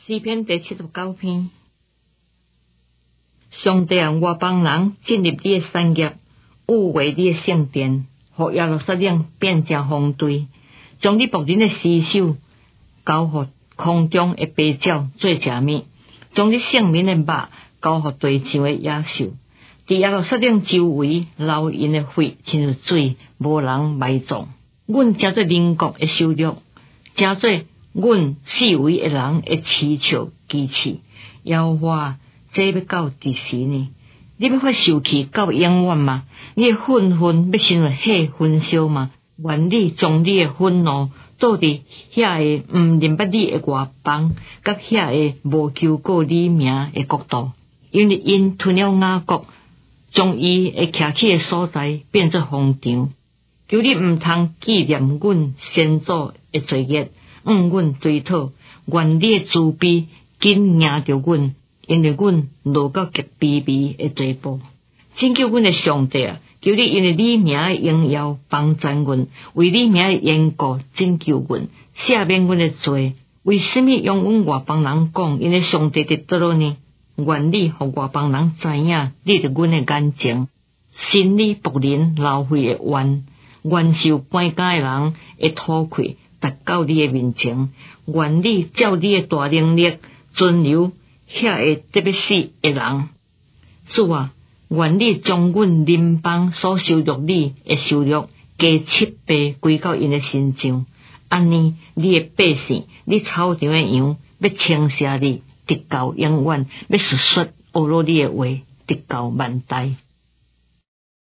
诗篇第79篇。上帝啊，我帮人进入你的产业，污秽你的圣殿，互耶路撒冷变成荒堆，将你仆人的尸首交互空中的飞鸟做食物，将你圣民的肉交互地上的野兽。伫耶路撒冷周围流因的血，亲像水，无人埋葬。阮诚做邻国的羞辱，诚做阮四围的人的嗤笑讥刺。耶和华，这要到伫时呢？你要发受气到永远吗？你的愤恨要成为火焚烧吗？愿你将你的愤怒倒伫遐个毋认捌你的外邦，甲遐个无求过你名的国度，因为因吞了雅各，将伊会徛起的所在变作荒场。求你毋通纪念阮先祖的罪孽，阮追讨。愿你的慈悲紧迎着阮，因为阮落到极卑微的地步。拯救阮的上帝啊，求你因为你名的荣耀帮助阮，为你名的缘故拯救阮，赦免阮的罪。为什么用阮外邦人讲，因为上帝伫倒落呢？愿你互外邦人知影，你伫阮的眼前，心里仆人流血的冤，愿受搬家的人会吐气，达到你的面前。愿你照你的大能力存留遐个得要死的人。主啊，愿你将阮邻邦所受辱你的受辱加7倍归到因的身上。安尼，你的百姓，你草场的羊要称谢你，直到永远；要述说恶罗你的话，直到万代。